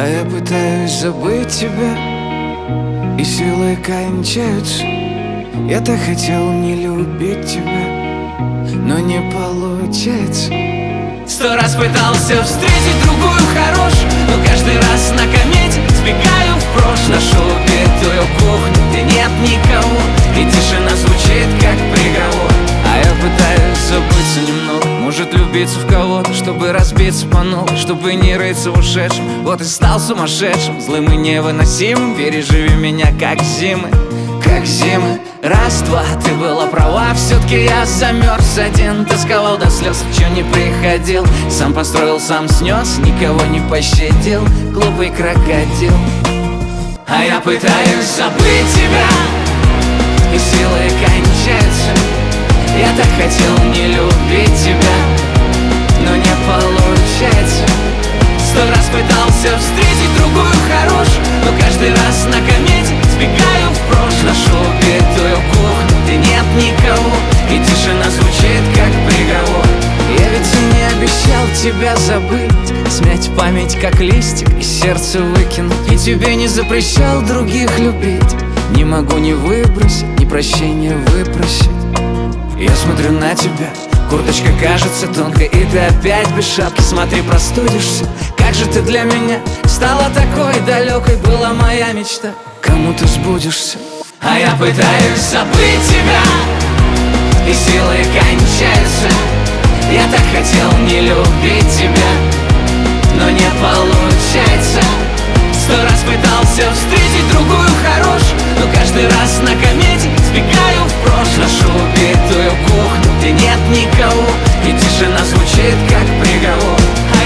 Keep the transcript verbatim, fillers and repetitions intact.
А я пытаюсь забыть тебя, и силы кончаются. Я так хотел не любить тебя, но не получается. Сто раз пытался встретить другую хорошую, но каждый раз на комете сбегаю в прошлое. Нашу убитую кухню, где нет никого, и тишина звучит как приговор. А я пытаюсь забыться немного, может влюбиться в кого-то, чтобы разбиться по новой, чтобы не рыться в ушедшем. Вот и стал сумасшедшим, злым и невыносимым. Переживи меня как зимы, как зимы. Раз, два, ты была права, все-таки я замерз один. Тосковал до слез, чё не приходил. Сам построил, сам снес, никого не пощадил. Глупый крокодил. А я пытаюсь забыть тебя, и силы кончаются. Я так хотел не любить тебя, но не получается. Сто раз пытался встретить другую хорошую, но каждый раз на комете сбегаю в прошлое. Нашу убитую кухню, где нет никого, и тишина звучит как приговор. Я ведь и не обещал тебя забыть, смять память как листик и сердце выкинуть. И тебе не запрещал других любить. Не могу ни выбросить, ни прощения выпросить. Я смотрю на тебя, курточка кажется тонкой, и ты опять без шапки, смотри, простудишься. Как же ты для меня стала такой далекой, была моя мечта. Кому ты сбудешься? А я пытаюсь забыть тебя, и силы кончаются. Я так хотел не любить тебя, но не получается. Сто раз пытался встретить другую хорошую, но каждый раз на комете сбегаю в прошлое. Нашу убитую кухню, где нет никого, и тишина звучит как приговор.